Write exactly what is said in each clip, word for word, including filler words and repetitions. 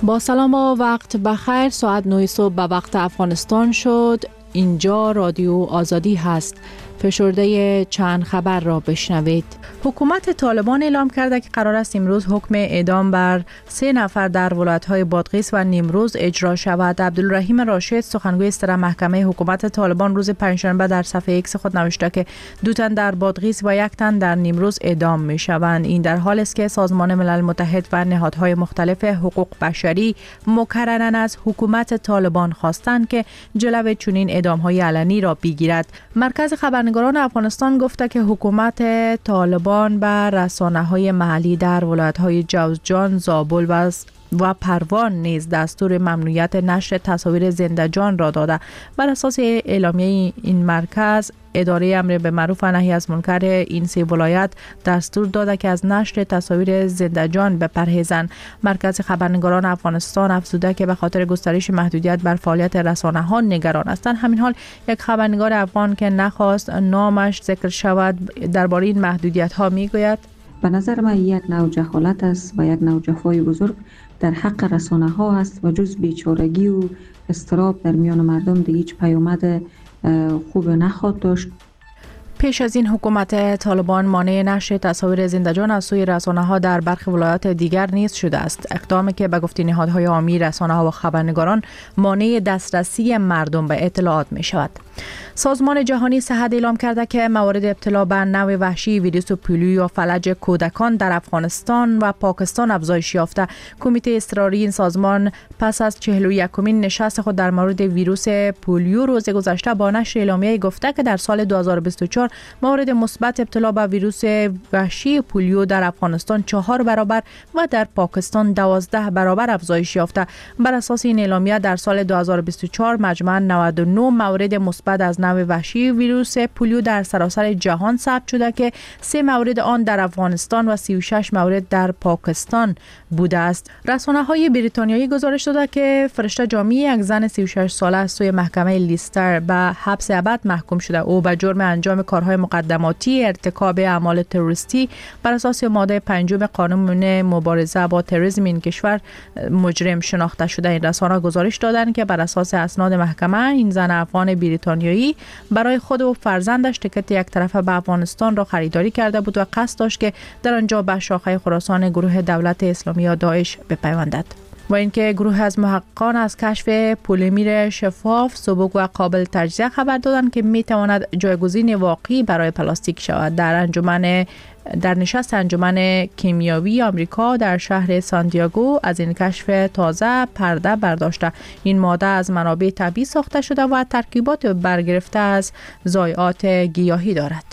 با سلام و وقت بخیر. ساعت نه صبح به وقت افغانستان شد. اینجا رادیو آزادی هست. فشرده چند خبر را بشنوید. حکومت طالبان اعلام کرده که قرار است امروز حکم اعدام بر سه نفر در ولایت‌های بادغیس و نیمروز اجرا شود. عبدالرحیم راشد، سخنگوی سر محکمه حکومت طالبان، روز پنجشنبه در صفحه ایکس خود نوشته که دو تن در بادغیس و یک تن در نیمروز اعدام می‌شوند. این در حالی است که سازمان ملل متحد و نهادهای مختلف حقوق بشری مکرراً از حکومت طالبان خواستند که جلوی چنین اعدام‌های علنی را بگیرد. مرکز خبرنگاران افغانستان گفته که حکومت طالبان به رسانه‌های محلی در ولایت‌های جوزجان، زابل و و پروان نیز دستور ممنوعیت نشر تصاویر زنده جان را داده. بر اساس اعلامیه این مرکز، اداره امر به معروف و نهی از منکر این سه ولایت دستور داده که از نشر تصاویر زنده جان بپرهیزند. مرکز خبرنگاران افغانستان افزوده که به خاطر گسترش محدودیت بر فعالیت رسانه‌ها نگران هستند. همین حال یک خبرنگار افغان که نخواست نامش ذکر شود درباره این محدودیت‌ها میگوید: به نظر من یک نوع جهالت است و یک نوع جفای بزرگ در حق رسانه ها است و جز بیچارگی و اضطراب در میان مردم دیگه هیچ پیامد خوب نخواهد داشت. پیش از این حکومت طالبان مانع نشر تصاویر زنده جان از سوی رسانه‌ها در برخی ولایات دیگر نیز شده است. اقدامی که به گفته نهادهای عامی رسانه‌ها و خبرنگاران مانع دسترسی مردم به اطلاعات می شود. سازمان جهانی صحت اعلام کرده که موارد ابتلا به نوع وحشی ویروس پولیو و فلج کودکان در افغانستان و پاکستان افزایش یافته. کمیته اضطراری این سازمان پس از چهل و یکمین نشست خود در مورد ویروس پولیو روز گذشته با نشر اعلامیه گفته که در سال دو هزار و بیست و چهار موارد مثبت ابتلا به ویروس وحشی پولیو در افغانستان چهار برابر و در پاکستان دوازده برابر افزایش یافته. بر اساس این اعلامیه در سال دو هزار و بیست و چهار مجموعاً نود و نه مورد مثبت از نوع وحشی ویروس پولیو در سراسر جهان ثبت شده که سه مورد آن در افغانستان و سی و شش مورد در پاکستان بوده است. رسانه‌های بریتانیایی گزارش داده که فرشته جامی، یک زن سی و شش ساله از سوی محکمه لیستر به حبس ابد محکوم شده. او به جرم انجام کارهای مقدماتی ارتکاب اعمال تروریستی بر اساس ماده پنجم قانون مبارزه با تروریسم این کشور مجرم شناخته شده. این رسانه‌ها گزارش دادند که بر اساس اسناد محکمه این زن افغان بریتانیایی برای خود و فرزندش تکت یک طرفه به افغانستان را خریداری کرده بود و قصد داشت که در آنجا به شاخه خراسان گروه دولت اسلامی یا داعش بپیوندد. و اینکه گروه از محققان از کشف پلیمر شفاف، سبک و قابل تجزیه خبر دادند که می تواند جایگزین واقعی برای پلاستیک شود. در انجمن در نشست انجمن کیمیاوی آمریکا در شهر سانتیاگو از این کشف تازه پرده برداشته. این ماده از منابع طبیعی ساخته شده و ترکیبات برگرفته از ضایعات گیاهی دارد.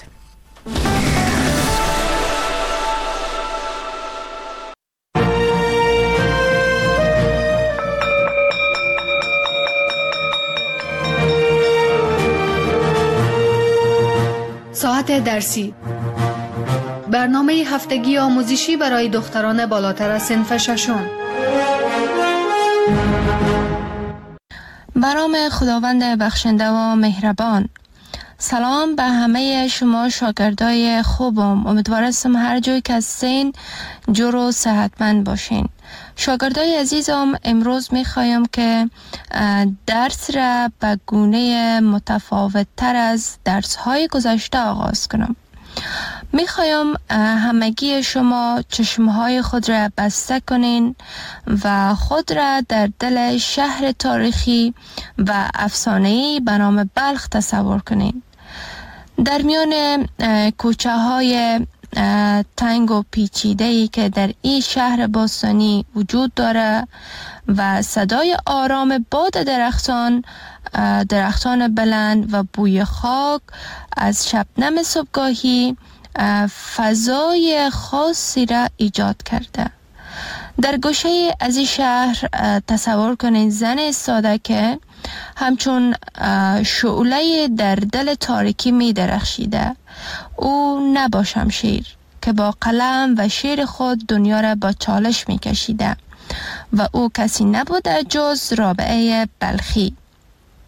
ساعت درسی، برنامه هفتگی آموزشی برای دختران بالاتر از صنف ششم. به نام خداوند بخشنده و مهربان. سلام به همه شما شاگردای خوبم. امیدوارم هر جای که هستین جور و صحتمند باشین. شاگردای عزیزم، امروز میخوایم که درس را به گونه متفاوت تر از درس های گذشته آغاز کنم. میخوایم همگی شما چشمهای خود را بسته کنین و خود را در دل شهر تاریخی و افسانه‌ای به نام بلخ تصور کنین. در میان کوچه های تنگ و پیچیده‌ای که در این شهر باستانی وجود داره و صدای آرام باد درختان درختان بلند و بوی خاک از شبنم صبحگاهی فضای خاصی را ایجاد کرده. در گوشه از این شهر تصور کنید زن ایستاده که همچون شعله در دل تاریکی می درخشیده. او نبا شمشیر که با قلم و شعر خود دنیا را با چالش می کشیده و او کسی نبوده جز رابعه بلخی.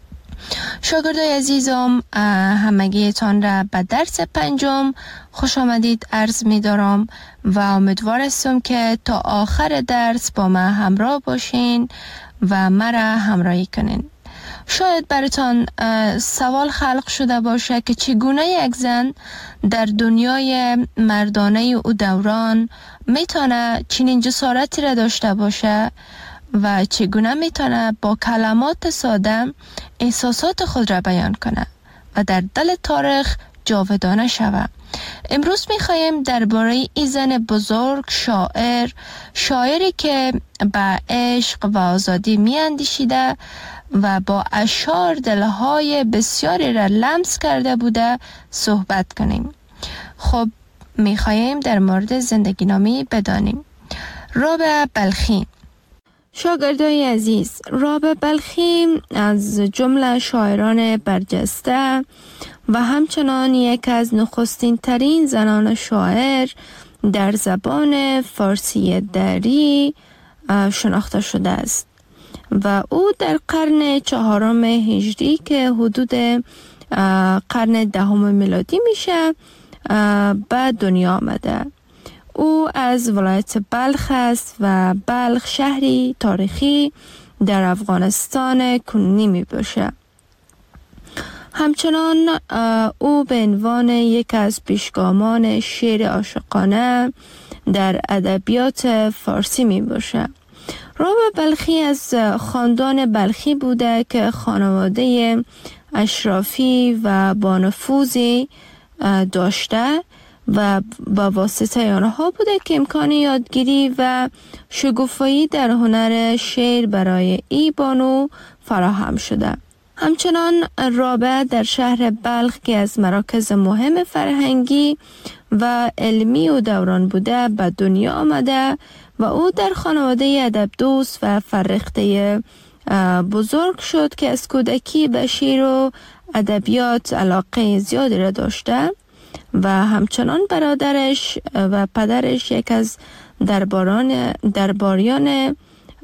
شاگردای عزیزم، همگیتان را به درس پنجم خوش آمدید عرض می دارم و امیدوار هستم که تا آخر درس با ما همراه باشین و مرا همراهی کنین. شاید براتان سوال خلق شده باشه که چگونه یک زن در دنیای مردانه او دوران میتونه چنین جسارتی را داشته باشه و چگونه میتونه با کلمات ساده احساسات خود را بیان کنه و در دل تاریخ جاودانه شود. امروز میخوایم درباره این زن بزرگ، شاعر، شاعری که به عشق و آزادی میاندیشیده و با اشعار دلهای بسیاری را لمس کرده بوده صحبت کنیم. خب میخوایم در مورد زندگی نامی بدانیم. رابعه بلخی. شاگردای عزیز، رابعه بلخی از جمله شاعران برجسته و همچنان یک از نخستین ترین زنان شاعر در زبان فارسی دری شناخته شده است و او در قرن چهارم هجری که حدود قرن دهم میلادی میشه به دنیا آمده. او از ولایت بلخ است و بلخ شهری تاریخی در افغانستان کنونی می باشه. همچنان او به عنوان یک از پیشگامان شعر عاشقانه در ادبیات فارسی می باشه. رابعه بلخی از خاندان بلخی بوده که خانواده اشرافی و با نفوذی داشته و با واسطه آنها بوده که امکان یادگیری و شگوفایی در هنر شعر برای ای بانو فراهم شده. همچنان رابعه در شهر بلخ که از مراکز مهم فرهنگی و علمی و دوران بوده به دنیا آمده و او در خانواده ادب دوست و فرخته بزرگ شد که از کودکی به شعر و ادبیات علاقه زیادی را داشته و همچنان برادرش و پدرش یک از درباران درباریان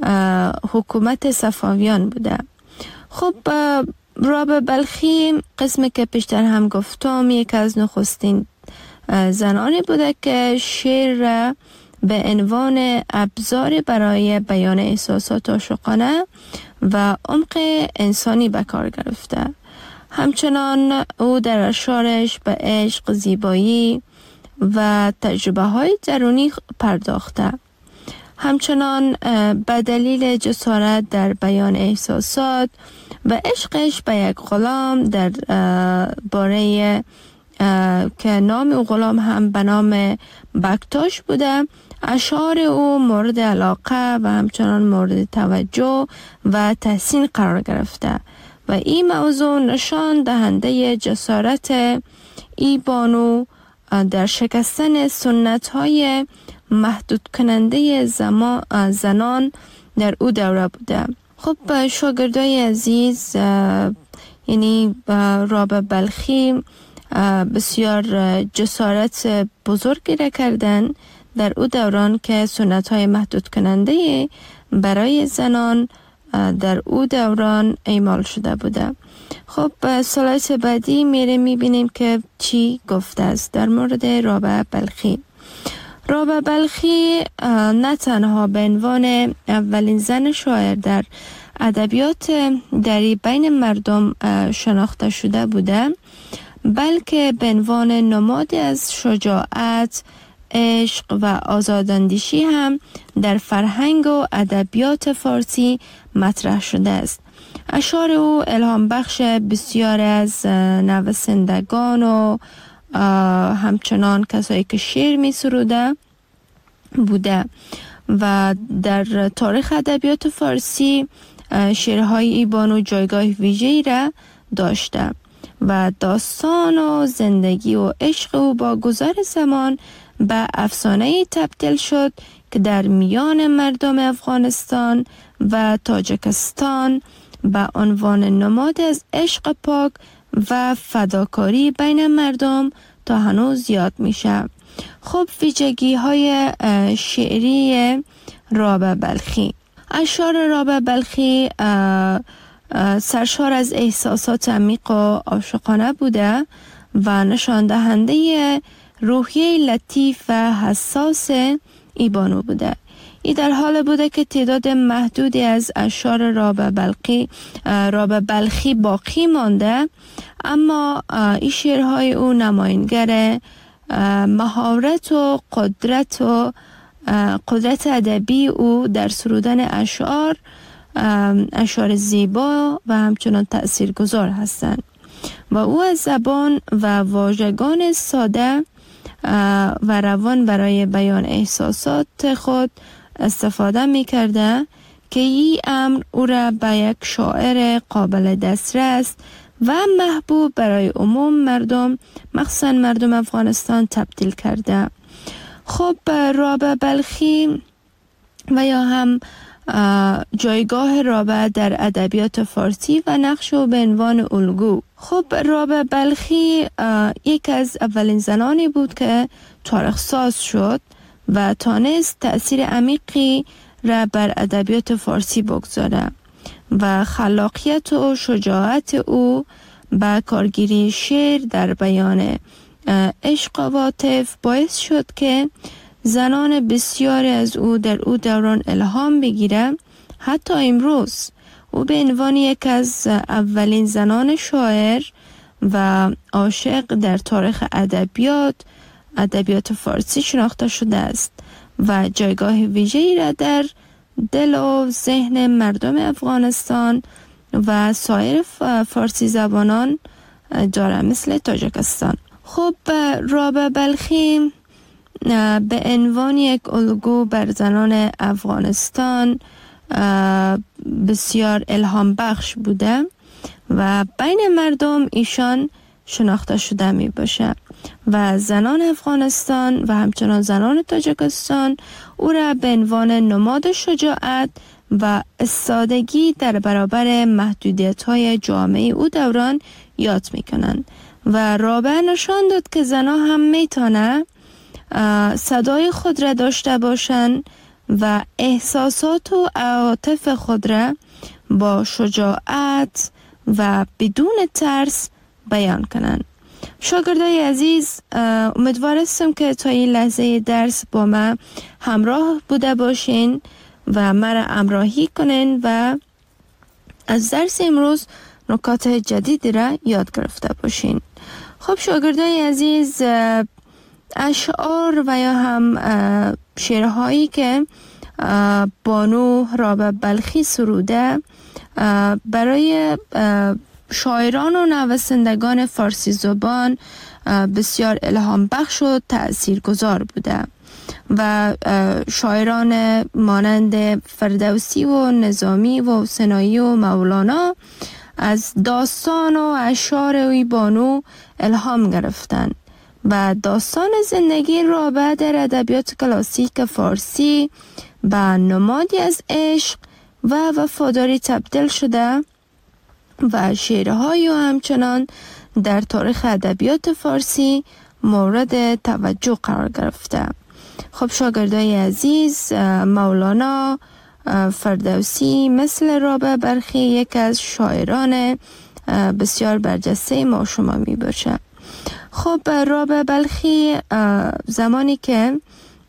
حکومت صفویان بوده. خب رابعه بلخی قسمی که پیشتر هم گفتم یک از نخستین زنانی بوده که شعر را به عنوان ابزار برای بیان احساسات عاشقانه و عمق انسانی به کار گرفته. همچنان او در اشعارش به عشق، زیبایی و تجربه های درونی پرداخته. همچنان به دلیل جسارت در بیان احساسات و عشقش به یک غلام در باره که نام او غلام هم به نام بکتاش بوده، اشعار او مورد علاقه و همچنان مورد توجه و تحسین قرار گرفته و این موضوع نشان دهنده جسارت ای بانو در شکستن سنت های محدود کننده زنان در او دوره بوده. خب شاگردای عزیز، یعنی رابعه بلخی بسیار جسارت بزرگی را کردن در او دوران که سنت های محدود کننده برای زنان در او دوران اعمال شده بوده. خب سلایت بعدی میره میبینیم که چی گفته است در مورد رابعه بلخی. رابعه بلخی نه تنها به عنوان اولین زن شاعر در ادبیات دری بین مردم شناخته شده بوده، بلکه به عنوان نمادی از شجاعت، عشق و آزاداندیشی هم در فرهنگ و ادبیات فارسی مطرح شده است. اشعار او الهام بخش بسیار از نویسندگان و همچنان کسایی که شعر می سروده بوده و در تاریخ ادبیات فارسی شعرهای ای بانو جایگاه ویژه‌ای را داشته و داستان و زندگی و عشق او با گذر زمان به افسانه‌ای تبدیل شد که در میان مردم افغانستان و تاجیکستان به عنوان نماد از عشق پاک و فداکاری بین مردم تا هنوز یاد میشه. خب ویژگی های شعری رابعه بلخی. اشعار رابعه بلخی سرشار از احساسات عمیق و عاشقانه بوده و نشان دهنده روحیه لطیف و حساس ای بانو بوده. ای در حال بوده که تعداد محدودی از اشعار رابعه بلخی رابعه بلخی باقی مانده، اما این شعرهای او نماینگر مهارت و قدرت و قدرت ادبی او در سرودن اشعار اشعار زیبا و همچنان تأثیرگذار هستند و او از زبان و واژگان ساده و روان برای بیان احساسات خود استفاده می کرده که این امر او را به یک شاعر قابل دسترس و محبوب برای عموم مردم، مخصوصا مردم افغانستان، تبدیل کرده. خب رابعه بلخی و یا هم جایگاه رابعه در ادبیات فارسی و نقش او به عنوان الگو. خب رابعه بلخی یک از اولین زنانی بود که تاریخ ساز شد و تانست تأثیر عمیقی را بر ادبیات فارسی بگذاره و خلاقیت و شجاعت او با کارگیری شعر در بیان عشق و عاطفه باعث شد که زنان بسیاری از او در او دوران الهام بگیره. حتی امروز او به عنوان یک از اولین زنان شاعر و عاشق در تاریخ ادبیات ادبیات فارسی شناخته شده است و جایگاه ویژه‌ای را در دل و ذهن مردم افغانستان و سایر فارسی زبانان داره، مثل تاجیکستان. خب رابعه بلخی به عنوان یک الگو بر زنان افغانستان بسیار الهام بخش بوده و بین مردم ایشان شناخته شده می باشه و زنان افغانستان و همچنان زنان تاجیکستان او را به عنوان نماد شجاعت و استادگی در برابر محدودیت های جامعه او دوران یاد می کنند و رابعه نشان داد که زنان هم می تانه صدای خود را داشته باشند و احساسات و عواطف خود را با شجاعت و بدون ترس بیان کنند. شاگردای عزیز، امیدوار هستم که تا این لحظه درس با من همراه بوده باشین و مرا همراهی کنین و از درس امروز نکات جدیدی را یاد گرفته باشین. خب شاگردای عزیز، اشعار و یا هم شعرهایی که بانو رابعه بلخی سروده برای شاعران و نویسندگان فارسی زبان بسیار الهام بخش و تأثیرگذار بوده و شاعران مانند فردوسی و نظامی و حسینی و مولانا از داستان و اشعار وی بانو الهام گرفتند و داستان زندگی رابعه در ادبیات کلاسیک فارسی به نمادی از عشق و وفاداری تبدیل شده و شعرهای و همچنان در تاریخ ادبیات فارسی مورد توجه قرار گرفته. خب شاگردای عزیز، مولانا، فردوسی مثل رابعه بلخی یک از شاعران بسیار برجسته ما شما می باشه. خب رابعه بلخی زمانی که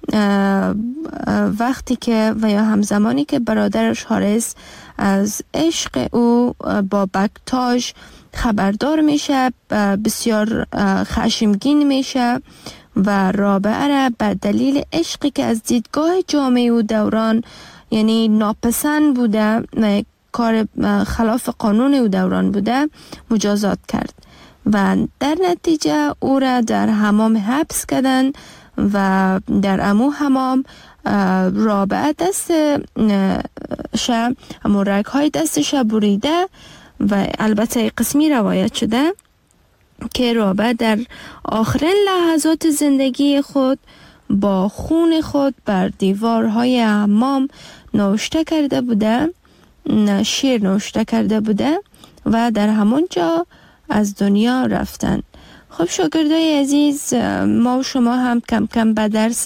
وقتی که و یا همزمانی که برادرش حارث از عشق او با بکتاژ خبردار میشه، بسیار خشمگین میشه و رابعه را به دلیل عشقی که از دیدگاه جامعه او دوران یعنی ناپسند بوده و کار خلاف قانون او دوران بوده مجازات کرد و در نتیجه او را در حمام حبس کردن و در امو حمام رابعه دست شه امو رگ های دستش بریده و البته قسمی روایت شده که رابعه در آخرین لحظات زندگی خود با خون خود بر دیوارهای حمام نوشته کرده بوده، شعر نوشته کرده بوده و در همون جا از دنیا رفتن. خب شاگردای عزیز، ما و شما هم کم کم به درس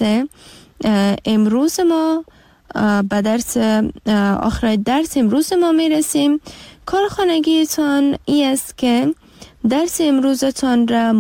امروز ما به درس آخر درس امروز ما میرسیم کار خانگیتان ای است که درس امروزتان را